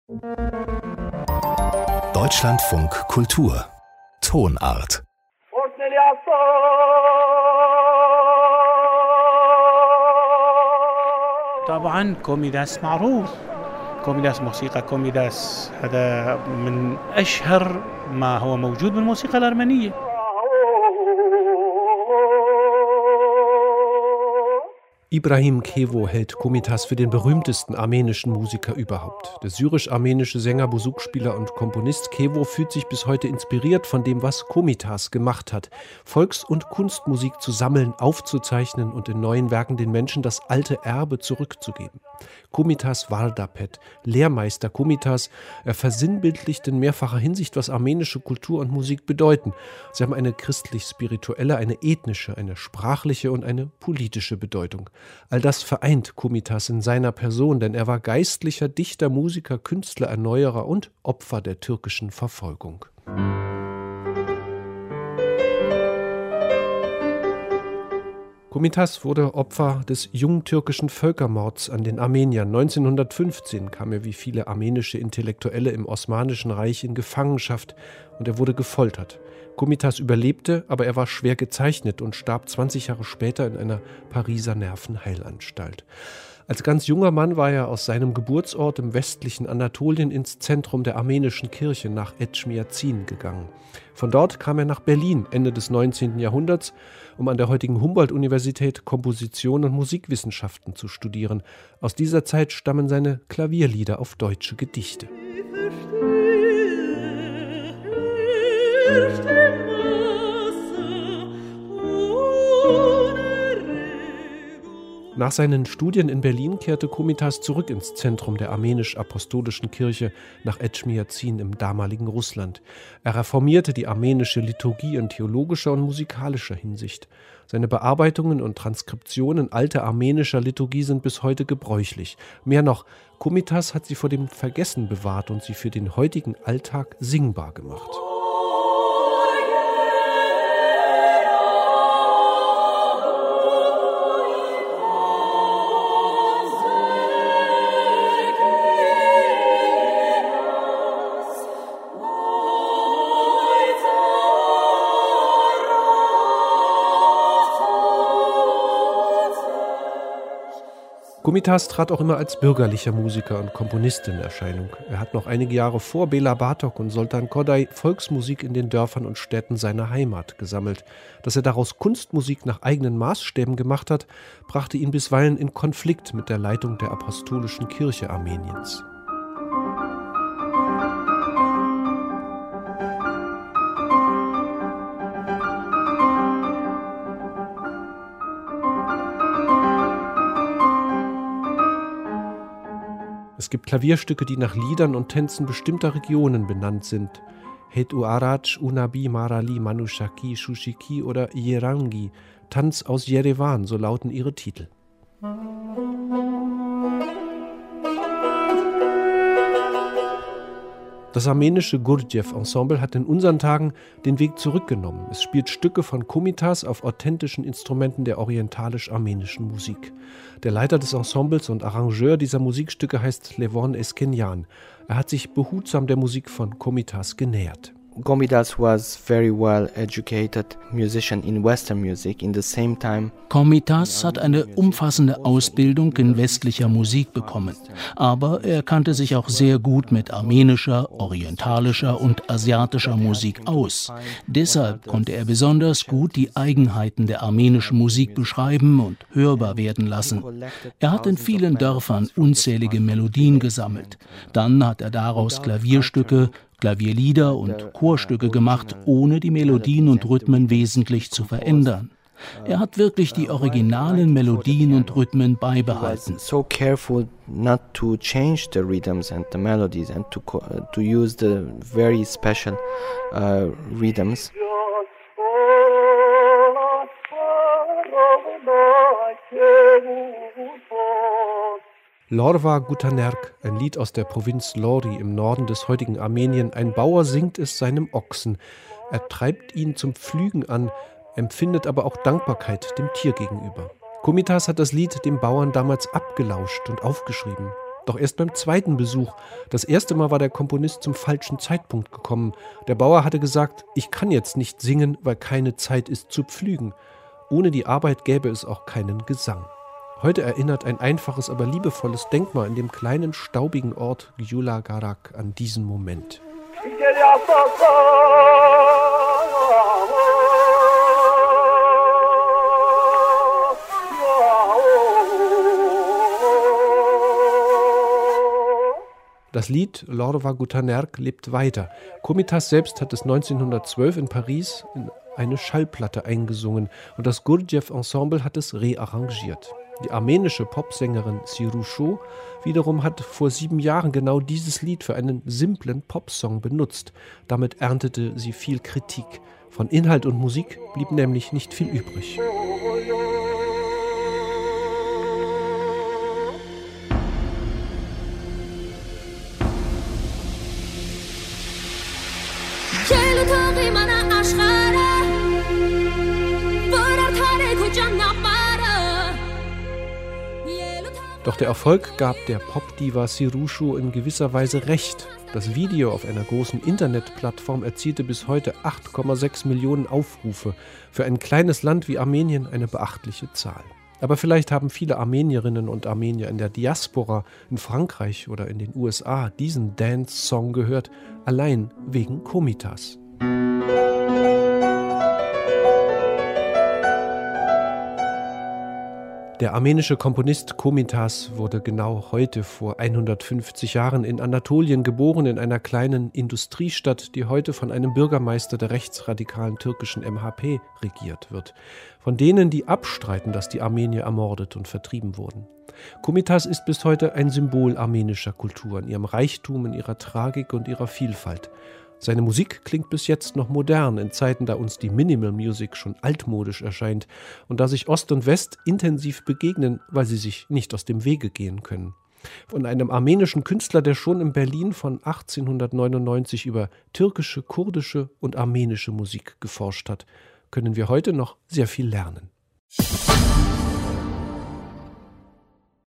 Deutschlandfunk Kultur Tonart طبعا كوميداس معروف كوميداس موسيقى كوميداس هذا من أشهر ما هو موجود بالموسيقى الأرمنية. Ibrahim Kevo hält Komitas für den berühmtesten armenischen Musiker überhaupt. Der syrisch-armenische Sänger, Bouzouki-Spieler und Komponist Kevo fühlt sich bis heute inspiriert von dem, was Komitas gemacht hat. Volks- und Kunstmusik zu sammeln, aufzuzeichnen und in neuen Werken den Menschen das alte Erbe zurückzugeben. Komitas Vardapet, Lehrmeister Komitas, er versinnbildlicht in mehrfacher Hinsicht, was armenische Kultur und Musik bedeuten. Sie haben eine christlich-spirituelle, eine ethnische, eine sprachliche und eine politische Bedeutung. All das vereint Komitas in seiner Person, denn er war Geistlicher, Dichter, Musiker, Künstler, Erneuerer und Opfer der türkischen Verfolgung. Komitas wurde Opfer des jungtürkischen Völkermords an den Armeniern. 1915 kam er wie viele armenische Intellektuelle im Osmanischen Reich in Gefangenschaft und er wurde gefoltert. Komitas überlebte, aber er war schwer gezeichnet und starb 20 Jahre später in einer Pariser Nervenheilanstalt. Als ganz junger Mann war er aus seinem Geburtsort im westlichen Anatolien ins Zentrum der armenischen Kirche nach Etchmiadzin gegangen. Von dort kam er nach Berlin Ende des 19. Jahrhunderts, um an der heutigen Humboldt-Universität Komposition und Musikwissenschaften zu studieren. Aus dieser Zeit stammen seine Klavierlieder auf deutsche Gedichte. Nach seinen Studien in Berlin kehrte Komitas zurück ins Zentrum der armenisch-apostolischen Kirche nach Etchmiadzin im damaligen Russland. Er reformierte die armenische Liturgie in theologischer und musikalischer Hinsicht. Seine Bearbeitungen und Transkriptionen alter armenischer Liturgie sind bis heute gebräuchlich. Mehr noch, Komitas hat sie vor dem Vergessen bewahrt und sie für den heutigen Alltag singbar gemacht. Komitas trat auch immer als bürgerlicher Musiker und Komponist in Erscheinung. Er hat noch einige Jahre vor Bela Bartok und Soltan Koday Volksmusik in den Dörfern und Städten seiner Heimat gesammelt. Dass er daraus Kunstmusik nach eigenen Maßstäben gemacht hat, brachte ihn bisweilen in Konflikt mit der Leitung der Apostolischen Kirche Armeniens. Es gibt Klavierstücke, die nach Liedern und Tänzen bestimmter Regionen benannt sind. Het Uaraj, Unabi, Marali, Manushaki, Shushiki oder Yerangi, Tanz aus Jerewan, so lauten ihre Titel. Das armenische Gurdjieff-Ensemble hat in unseren Tagen den Weg zurückgenommen. Es spielt Stücke von Komitas auf authentischen Instrumenten der orientalisch-armenischen Musik. Der Leiter des Ensembles und Arrangeur dieser Musikstücke heißt Levon Eskenyan. Er hat sich behutsam der Musik von Komitas genähert. Komitas was very well educated musician in Western music. In the same time, Komitas hat eine umfassende Ausbildung in westlicher Musik bekommen, aber er kannte sich auch sehr gut mit armenischer, orientalischer und asiatischer Musik aus. Deshalb konnte er besonders gut die Eigenheiten der armenischen Musik beschreiben und hörbar werden lassen. Er hat in vielen Dörfern unzählige Melodien gesammelt. Dann hat er daraus Klavierstücke, Klavierlieder und Chorstücke gemacht, ohne die Melodien und Rhythmen wesentlich zu verändern. Er hat wirklich die originalen Melodien und Rhythmen beibehalten. So careful not to change the rhythms and the melodies and to use the very special rhythms. Lorva Gutanerk, ein Lied aus der Provinz Lori im Norden des heutigen Armenien. Ein Bauer singt es seinem Ochsen. Er treibt ihn zum Pflügen an, empfindet aber auch Dankbarkeit dem Tier gegenüber. Komitas hat das Lied dem Bauern damals abgelauscht und aufgeschrieben. Doch erst beim zweiten Besuch. Das erste Mal war der Komponist zum falschen Zeitpunkt gekommen. Der Bauer hatte gesagt, ich kann jetzt nicht singen, weil keine Zeit ist zu pflügen. Ohne die Arbeit gäbe es auch keinen Gesang. Heute erinnert ein einfaches, aber liebevolles Denkmal in dem kleinen, staubigen Ort Gyula-Garak an diesen Moment. Das Lied Lorva Gutanerg lebt weiter. Komitas selbst hat es 1912 in Paris in eine Schallplatte eingesungen und das Gurdjieff-Ensemble hat es rearrangiert. Die armenische Popsängerin Sirusho wiederum hat vor 7 Jahren genau dieses Lied für einen simplen Popsong benutzt. Damit erntete sie viel Kritik. Von Inhalt und Musik blieb nämlich nicht viel übrig. Doch der Erfolg gab der Popdiva Sirusho in gewisser Weise recht. Das Video auf einer großen Internetplattform erzielte bis heute 8,6 Millionen Aufrufe. Für ein kleines Land wie Armenien eine beachtliche Zahl. Aber vielleicht haben viele Armenierinnen und Armenier in der Diaspora, in Frankreich oder in den USA diesen Dance-Song gehört, allein wegen Komitas. Der armenische Komponist Komitas wurde genau heute vor 150 Jahren in Anatolien geboren, in einer kleinen Industriestadt, die heute von einem Bürgermeister der rechtsradikalen türkischen MHP regiert wird. Von denen, die abstreiten, dass die Armenier ermordet und vertrieben wurden. Komitas ist bis heute ein Symbol armenischer Kultur, in ihrem Reichtum, in ihrer Tragik und ihrer Vielfalt. Seine Musik klingt bis jetzt noch modern, in Zeiten, da uns die Minimal Music schon altmodisch erscheint und da sich Ost und West intensiv begegnen, weil sie sich nicht aus dem Wege gehen können. Von einem armenischen Künstler, der schon in Berlin von 1899 über türkische, kurdische und armenische Musik geforscht hat, können wir heute noch sehr viel lernen.